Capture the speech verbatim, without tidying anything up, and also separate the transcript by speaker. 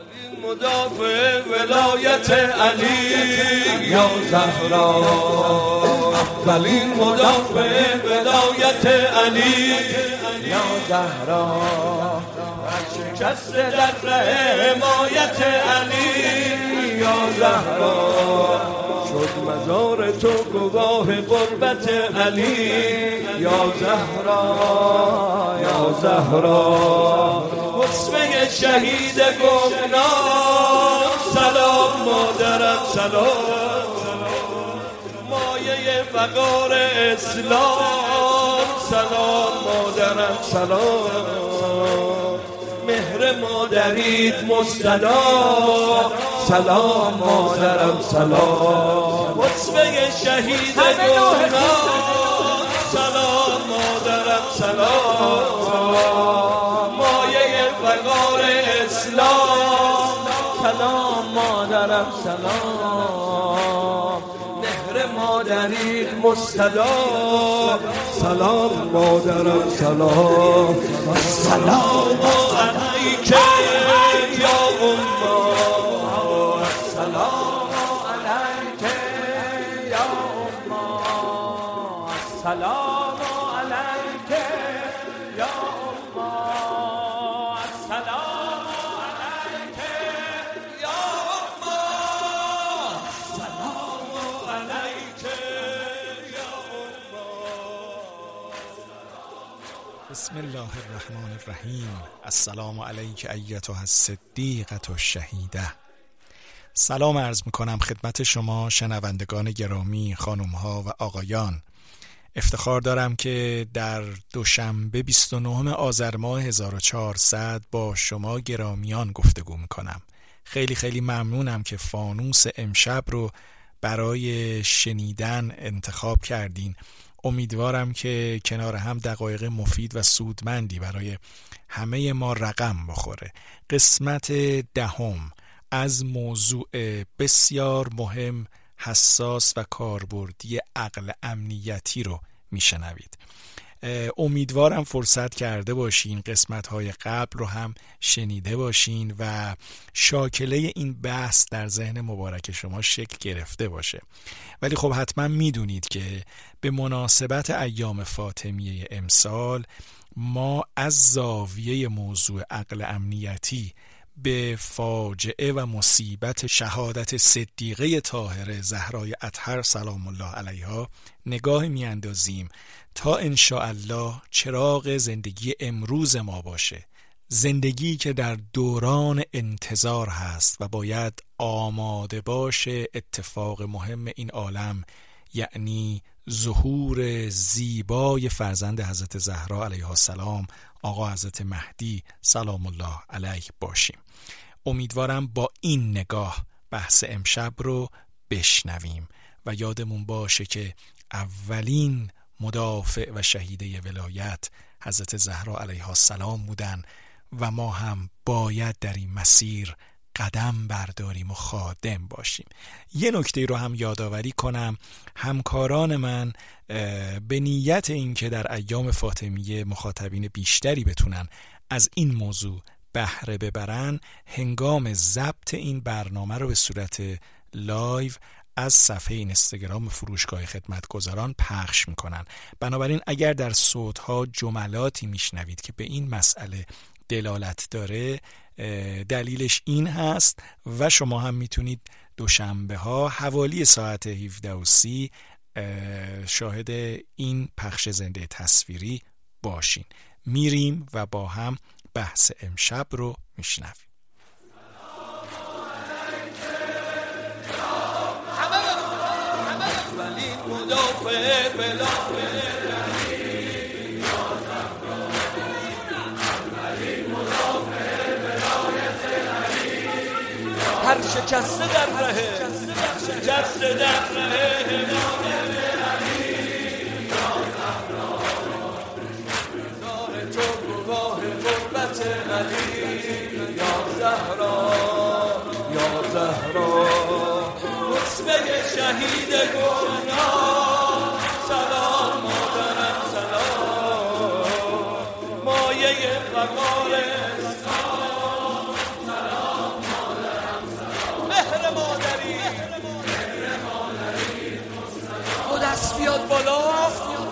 Speaker 1: مدافع ولایت علی یا زهرا، اولین مدافع ولایت علی یا زهرا، شکست در حمایت علی یا زهرا، شد مزار تو گواه قربت علی یا زهرا یا زهرا، وصفه شهید گمنام سلام مادرم سلام، مایه وقار اسلام سلام مادرم سلام، مهر مادریت مستدام سلام مادرم سلام، وصفه شهید گمنام سلام مادرم سلام، مایه وقار اسلام سلام مادرم سلام، مهر مادریت مستدام سلام مادرم سلام، سلام علیک یا اما، سلام علیک یا اما، سلام علیک یا اما، سلام علیک یا اما، سلام علیک یا اما.
Speaker 2: بسم الله الرحمن الرحیم. السلام علیک ایتها الصدیقة الشهیده. سلام عرض میکنم خدمت شما شنوندگان گرامی، خانمها و آقایان. افتخار دارم که در دوشنبه بیست و نهم آذر ماه هزار و چهارصد با شما گرامیان گفتگو میکنم. خیلی خیلی ممنونم که فانوس امشب رو برای شنیدن انتخاب کردین. امیدوارم که کنار هم دقایق مفید و سودمندی برای همه ما رقم بخوره. قسمت دهم از موضوع بسیار مهم، حساس و کاربردی عقل امنیتی رو میشنوید. امیدوارم فرصت کرده باشین، قسمت‌های قبل رو هم شنیده باشین و شاکله این بحث در ذهن مبارک شما شکل گرفته باشه. ولی خب حتما میدونید که به مناسبت ایام فاطمیه امسال ما از زاویه موضوع عقل امنیتی به فاجعه و مصیبت شهادت صدیقه طاهره زهرای اطهر سلام الله علیها نگاه میاندازیم تا انشاءالله چراغ زندگی امروز ما باشه، زندگی که در دوران انتظار هست و باید آماده باشه اتفاق مهم این عالم، یعنی ظهور زیبای فرزند حضرت زهرا علیها السلام، آقا حضرت مهدی سلام الله علیه باشیم. امیدوارم با این نگاه بحث امشب رو بشنویم و یادمون باشه که اولین مدافع و شهیده ولایت حضرت زهرا علیها السلام بودن و ما هم باید در این مسیر قدم برداریم و خادم باشیم. یه نکته رو هم یادآوری کنم، همکاران من به نیت این که در ایام فاطمیه مخاطبین بیشتری بتونن از این موضوع بهره ببرن، هنگام ضبط این برنامه رو به صورت لایو از صفحه اینستاگرام فروشگاه خدمتگزاران پخش میکنن. بنابراین اگر در صوتها جملاتی میشنوید که به این مسئله دلالت داره، دلیلش این هست و شما هم میتونید دوشنبه ها حوالی ساعت هفده و سی شاهد این پخش زنده تصویری باشین. میریم و با هم بحث امشب رو میشنویم.
Speaker 1: هر شکسته در ره شکسته در ره حمایت علی یا زهرا، زار تو گواه قربت علی یا زهرا یا زهرا، وصفه شهید گمنام سلام مادرم سلام، مایه وقار اسلام سلام است